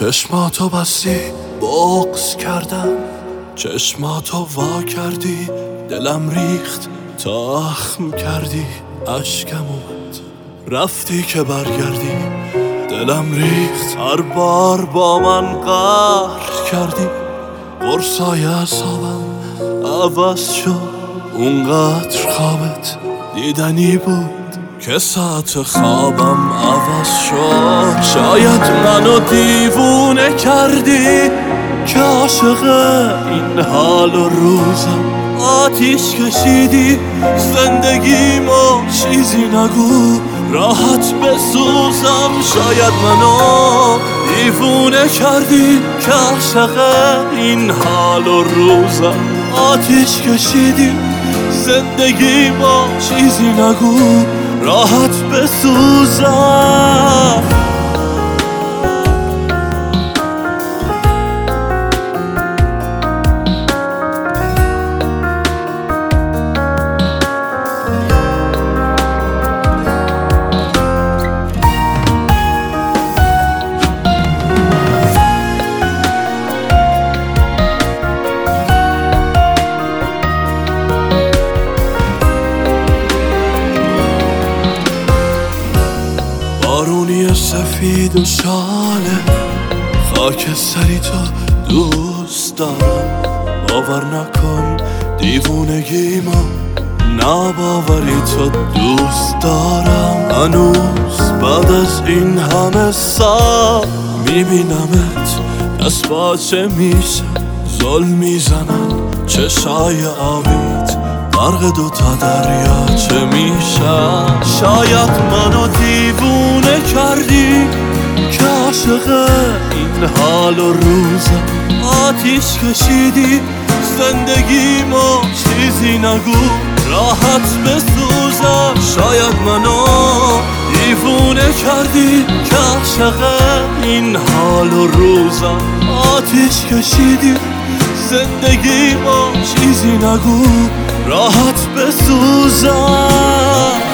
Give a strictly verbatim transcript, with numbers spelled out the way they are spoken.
چشماتو بستی بغض کردم، چشماتو وا کردی دلم ریخت تخم کردی، اشکم اومد رفتی که برگردی، دلم ریخت هر بار با من قهر کردی، قرصای اعصابم عوض شد، اونقدر خوابت دیدنی بود که ساعت خوابم عوض شد. شاید منو دیوونه کردی که عاشق این حال و روزم، آتیش کشیدی زندگیمو چیزی نگو راحت بسوزم. شاید منو دیوونه کردی که عاشق این حال و روزم، آتیش کشیدی زندگیمو چیزی نگو راحت بسوزم. بارونی سفید و شاله خاکستری تو دوست دارم، باور نکن دیوونگیمو ناباوری تو دوست دارم. هنوز بعد از این همه سال میبینمت دست باچه میشه زل میزنن، چشای آبیت غرق دوتا دریاچه میشن. شاید منو دیوونه کردی که عاشق این حال و روزم، آتیش کشیدی زندگیمو چیزی نگو راحت بسوزم. شاید منو دیوونه کردی که عاشق این حال و روزم، آتیش کشیدی زندگیمو چیزی نگو راحت بسوزم.